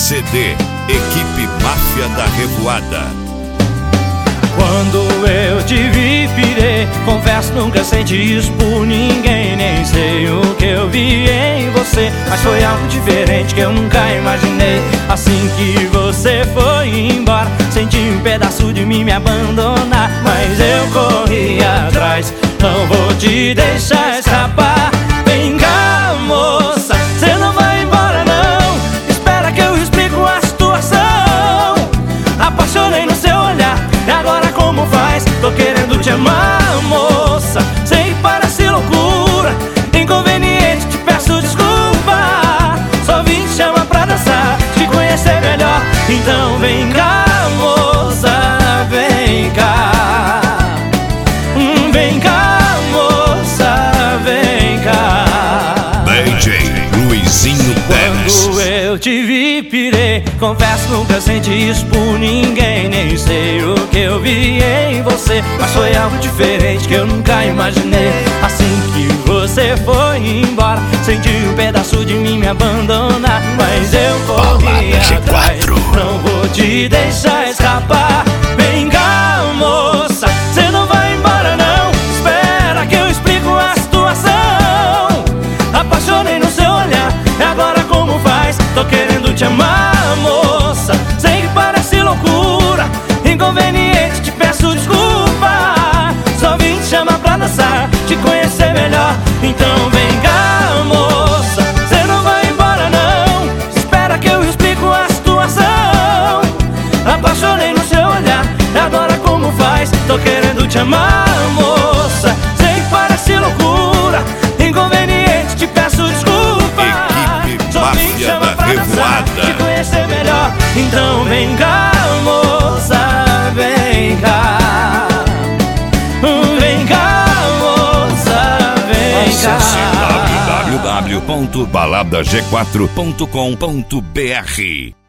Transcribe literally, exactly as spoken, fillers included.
C D Equipe Máfia da Revoada. Quando eu te vi, pirei. Confesso, nunca senti isso por ninguém. Nem sei o que eu vi em você, mas foi algo diferente que eu nunca imaginei. Assim que você foi embora, senti um pedaço de mim me abandonar. Mas eu corri atrás, não vou te deixar escapar. Vem cá, moça, cê não vai embora não. Espera que eu explico a situação. Apaixonei no seu olhar, e agora como faz? Tô querendo te amar, moça. Sei que parece loucura, inconveniente, te peço desculpa. Só vim te chamar pra dançar, te conhecer melhor. Então vem cá, moça, vem cá. Hum, Vem cá, moça, vem cá. D J Luizinho Teles. Quando eu te vi, pirei. Confesso, nunca senti isso por ninguém. Nem sei o que eu vi em você, mas foi algo diferente que eu nunca imaginei. Assim que você foi embora, senti um pedaço de mim me abandonar. Mas eu corri atrás, não vou te deixar escapar. Vem cá, moça, cê não vai embora não. Espera que eu explico a situação. Apaixonei no seu olhar, e agora como faz? Tô querendo te amar, moça. Sei que parece loucura, inconveniente, te peço desculpa. Só vim te chamar pra dançar, te conhecer melhor. Então vem cá, moça, cê não vai embora não. Espera que eu explico a situação. Apaixonei no seu olhar, e agora como faz? Tô querendo te amar, moça. Sei que parece loucura, inconveniente, te peço desculpa. Equipe Só vim te Máfia chamar da pra dançar, te Revoada. conhecer melhor. Então vem cá, moça, vem cá. Vem cá, moça, vem Acesse cá. w w w ponto balada g quatro ponto com ponto b r.